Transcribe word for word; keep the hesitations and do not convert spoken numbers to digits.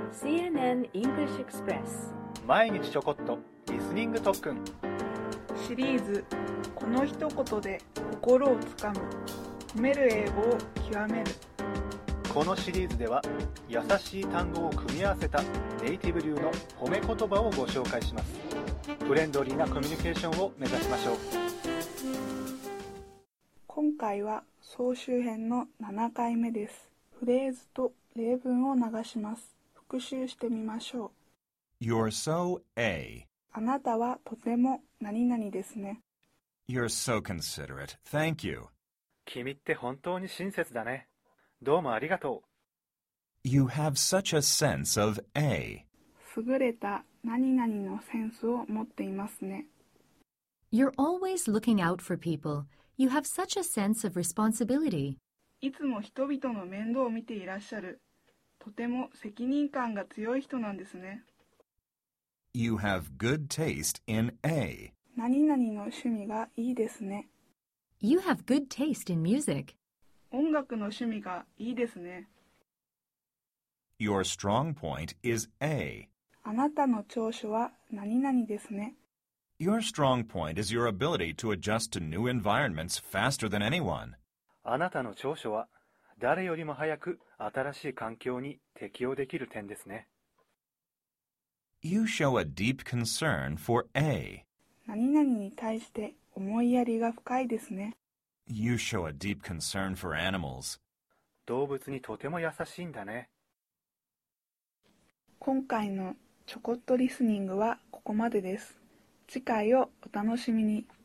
シーエヌエヌ English Express 毎日ちょこっとリスニング特訓シリーズこの一言で心をつかむ褒める英語を極める。 このシリーズでは優しい単語を組み合わせたネイティブ流の褒め言葉をご紹介します。フレンドリーなコミュニケーションを目指しましょう。 今回は総集編のななかいめです。フレーズと例文を流します。復習してみましょう。 You're so A. あなたはとても何々ですね。 You're so considerate. Thank you. 君って本当に親切だね。どうもありがとう。 You have such a sense of A. 優れた何々のセンスを持っていますね。 You're always looking out for people. You have such a sense of responsibility. いつも人々の面倒を見ていらっしゃる。とても責任感が強い人なんですね。 You have good taste in A. 何々の趣味がいいですね。 You have good taste in music. 音楽の趣味がいいですね。 Your strong point is A. あなたの長所は何々ですね。 Your strong point is your ability to adjust to new environments faster than anyone. あなたの長所は誰よりも早く新しい環境に適応できる点ですね。 You show a deep concern for A. 何々に対して思いやりが深いですね。 You show a deep concern for animals. 動物にとても優しいんだね。 今回のちょこっとリスニングはここまでです。次回をお楽しみに。